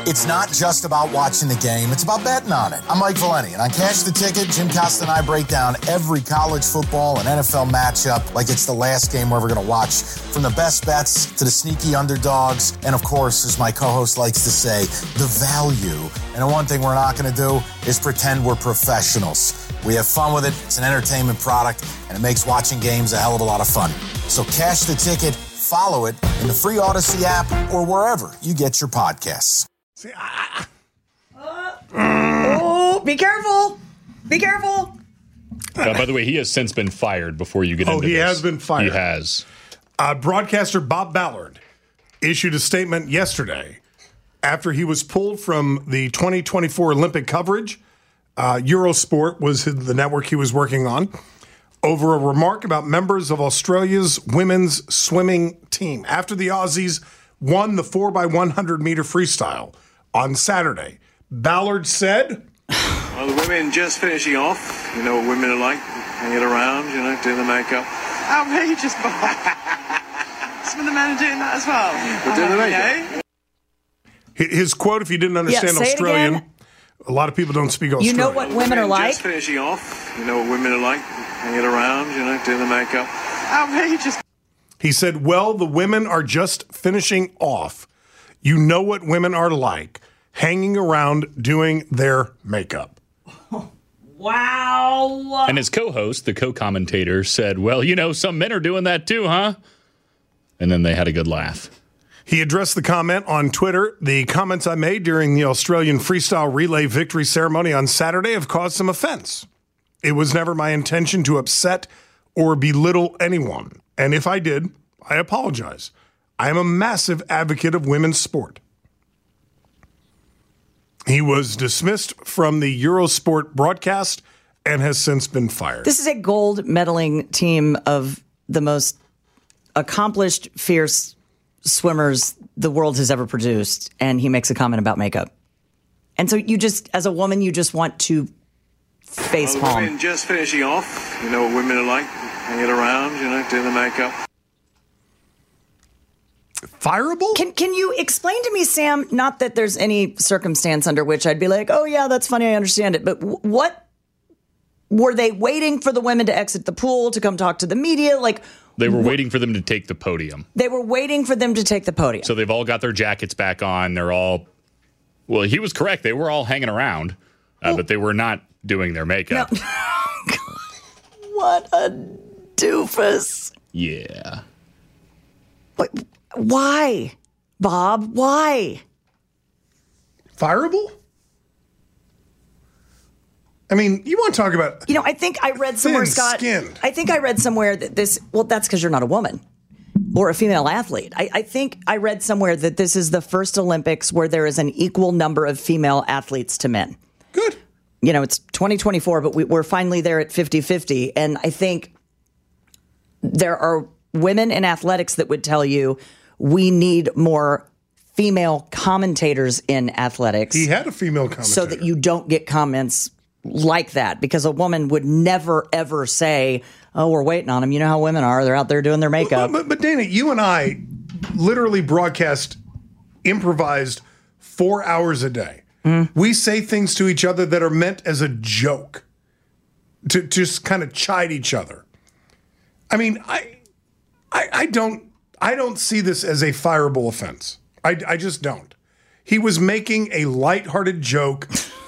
It's not just about watching the game, it's about betting on it. I'm Mike Valeni, and on Cash the Ticket, Jim Costa and I break down every college football and NFL matchup like it's the last game we're ever going to watch. From the best bets to the sneaky underdogs, and of course, as my co-host likes to say, the value. And the one thing we're not going to do is pretend we're professionals. We have fun with it, it's an entertainment product, and it makes watching games a hell of a lot of fun. So Cash the Ticket, follow it in the free Odyssey app or wherever you get your podcasts. Oh, be careful. Be careful. By the way, he has since been fired before you get into this. Oh, he has been fired. He has. Broadcaster Bob Ballard issued a statement yesterday after he was pulled from the 2024 Olympic coverage. Eurosport was the network he was working on, over a remark about members of Australia's women's swimming team after the Aussies won the 4x100 meter freestyle on Saturday. Ballard said, well, the women just finishing off. You know what women are like, hanging around, doing the makeup. Outrageous, Bob. Some of the men are doing that as well. We're doing the makeup. His quote, if you didn't understand Australian, a lot of people don't speak Australian. You know what women are like? Just finishing off. You know what women are like, hanging around, doing the makeup. Outrageous. He said, well, the women are just finishing off. You know what women are like, hanging around doing their makeup. Wow. And his co-host, the co-commentator, said, well, some men are doing that too, huh? And then they had a good laugh. He addressed the comment on Twitter. The comments I made during the Australian freestyle relay victory ceremony on Saturday have caused some offense. It was never my intention to upset or belittle anyone. And if I did, I apologize. I am a massive advocate of women's sport. He was dismissed from the Eurosport broadcast and has since been fired. This is a gold medaling team of the most accomplished, fierce swimmers the world has ever produced. And he makes a comment about makeup. And so you just, as a woman, you just want to face palm. Women just finishing off. You know what women are like, hanging around, doing the makeup. Fireable? Can you explain to me, Sam, not that there's any circumstance under which I'd be like, oh, yeah, that's funny, I understand it. But what, were they waiting for the women to exit the pool to come talk to the media? They were waiting for them to take the podium. They were waiting for them to take the podium. So they've all got their jackets back on. They're all, well, he was correct. They were all hanging around, but they were not doing their makeup. No. What a doofus. Yeah. Why, Bob? Why? Fireable? I mean, you want to talk about I think I read somewhere, Scott. Thin-skinned. I think I read somewhere that this, well, that's because you're not a woman or a female athlete. I think I read somewhere that this is the first Olympics where there is an equal number of female athletes to men. Good. It's 2024, but we're finally there at 50-50. And I think there are women in athletics that would tell you we need more female commentators in athletics. He had a female commentator. So that you don't get comments like that, because a woman would never, ever say, oh, we're waiting on them. You know how women are. They're out there doing their makeup. But Dana, you and I literally broadcast improvised 4 hours a day. We say things to each other that are meant as a joke to just kind of chide each other. I mean, I don't see this as a fireable offense. I just don't. He was making a lighthearted joke.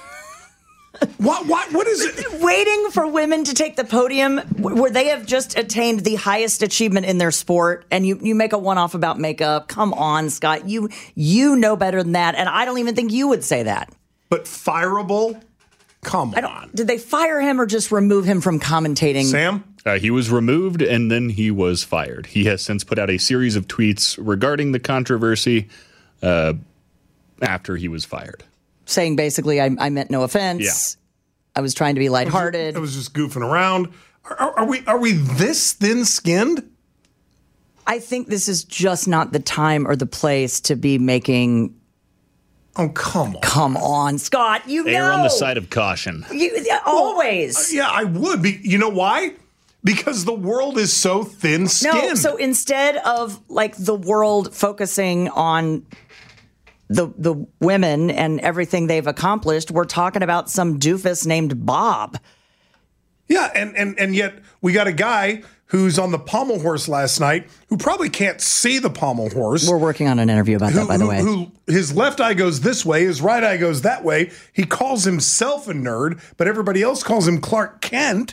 What is it? Waiting for women to take the podium where they have just attained the highest achievement in their sport, and you make a one-off about makeup. Come on, Scott. You know better than that, and I don't even think you would say that. But fireable? Come on. Did they fire him or just remove him from commentating? Sam? He was removed and then he was fired. He has since put out a series of tweets regarding the controversy after he was fired. Saying basically, I meant no offense. Yeah. I was trying to be lighthearted. I was just goofing around. Are we this thin-skinned? I think this is just not the time or the place to be making. Oh, come on. Come on, Scott. You know. Err on the side of caution. Always. Yeah, I would. You know why? Because the world is so thin-skinned. No, so instead of the world focusing on the women and everything they've accomplished. We're talking about some doofus named Bob. Yeah, and yet we got a guy who's on the pommel horse last night who probably can't see the pommel horse. We're working on an interview about that, by the way. Who his left eye goes this way, his right eye goes that way. He calls himself a nerd, but everybody else calls him Clark Kent.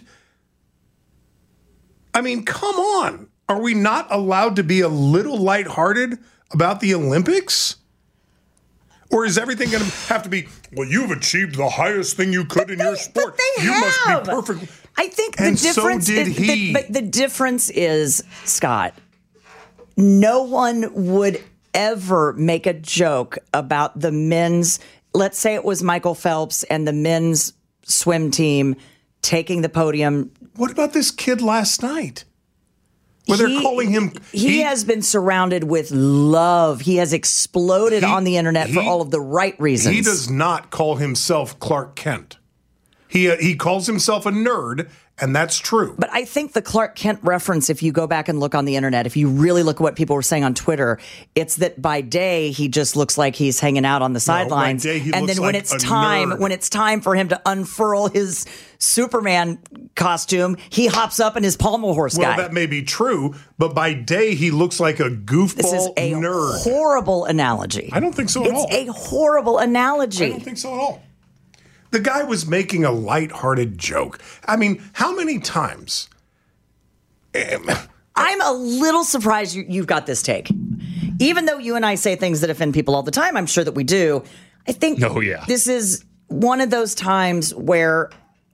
I mean, come on. Are we not allowed to be a little lighthearted about the Olympics? Or is everything going to have to be, well, you've achieved the highest thing you could in your sport. But you must be perfect. I think and the difference so did he. But the difference is, Scott, no one would ever make a joke about the men's, let's say it was Michael Phelps and the men's swim team taking the podium. What about this kid last night? Well, they're calling him. He has been surrounded with love. He has exploded on the internet for all of the right reasons. He does not call himself Clark Kent. He calls himself a nerd, and that's true. But I think the Clark Kent reference, if you go back and look on the internet, if you really look at what people were saying on Twitter, it's that by day he just looks like he's hanging out on the sidelines, and then when it's time for him to unfurl his Superman costume, he hops up in his pommel horse guy. Well, that may be true, but by day he looks like a goofball This is a nerd. horrible analogy. I don't think so at all. It's a horrible analogy. I don't think so at all. The guy was making a lighthearted joke. I mean, how many times? I'm a little surprised you've got this take. Even though you and I say things that offend people all the time, I'm sure that we do. I think this is one of those times where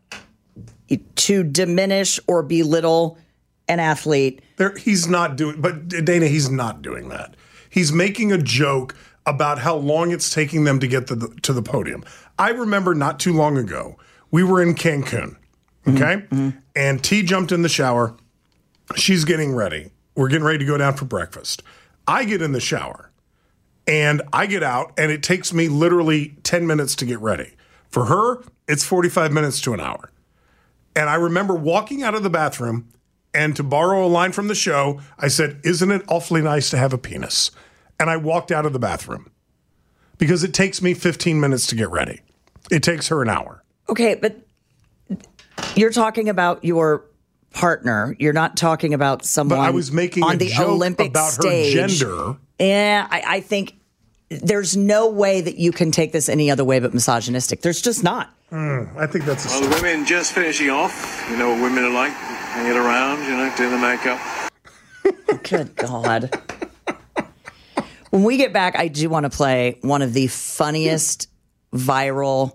to diminish or belittle an athlete. He's not doing, but Dana, he's not doing that. He's making a joke about how long it's taking them to get to the podium. I remember not too long ago, we were in Cancun, okay? Mm-hmm. And T jumped in the shower. She's getting ready. We're getting ready to go down for breakfast. I get in the shower, and I get out, and it takes me literally 10 minutes to get ready. For her, it's 45 minutes to an hour. And I remember walking out of the bathroom, and to borrow a line from the show, I said, "Isn't it awfully nice to have a penis?" And I walked out of the bathroom because it takes me 15 minutes to get ready. It takes her an hour. Okay, but you're talking about your partner. You're not talking about someone but I was making on a the joke Olympic about stage. Her gender. Yeah, I think there's no way that you can take this any other way but misogynistic. There's just not. I think that's well, the women just finishing off. You know what women are like. Hanging around, doing the makeup. Good God. When we get back, I do want to play one of the funniest viral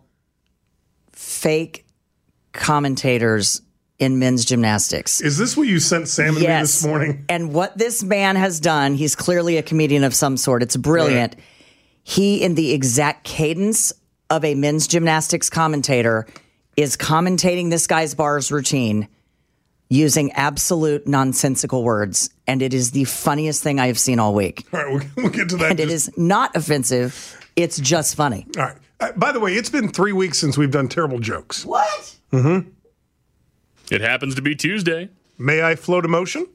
fake commentators in men's gymnastics. Is this what you sent Sam and me this morning? And what this man has done, he's clearly a comedian of some sort. It's brilliant. Right. He, in the exact cadence of a men's gymnastics commentator, is commentating this guy's bars routine using absolute nonsensical words. And it is the funniest thing I have seen all week. All right, we'll get to that. And it is not offensive. It's just funny. All right. By the way, it's been 3 weeks since we've done terrible jokes. What? Mm-hmm. It happens to be Tuesday. May I float a motion?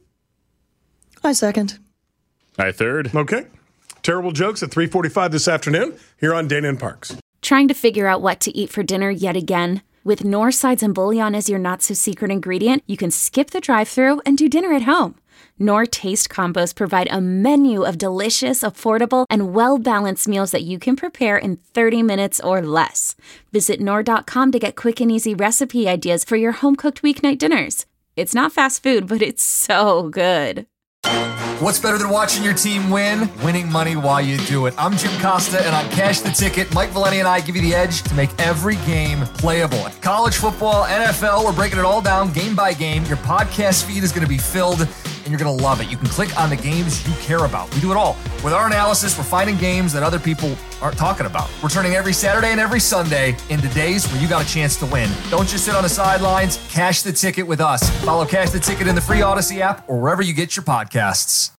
I second. I third. Okay. Terrible jokes at 3:45 this afternoon here on Dana and Parks. Trying to figure out what to eat for dinner yet again? With Knorr sides and bouillon as your not-so-secret ingredient, you can skip the drive-thru and do dinner at home. Knorr Taste Combos provide a menu of delicious, affordable, and well-balanced meals that you can prepare in 30 minutes or less. Visit Knorr.com to get quick and easy recipe ideas for your home-cooked weeknight dinners. It's not fast food, but it's so good. What's better than watching your team win? Winning money while you do it. I'm Jim Costa, and on Cash the Ticket, Mike Valeni and I give you the edge to make every game playable. College football, NFL, we're breaking it all down game by game. Your podcast feed is going to be filled, and you're going to love it. You can click on the games you care about. We do it all. With our analysis, we're finding games that other people aren't talking about. We're turning every Saturday and every Sunday into days where you got a chance to win. Don't just sit on the sidelines. Cash the Ticket with us. Follow Cash the Ticket in the free Odyssey app or wherever you get your podcasts.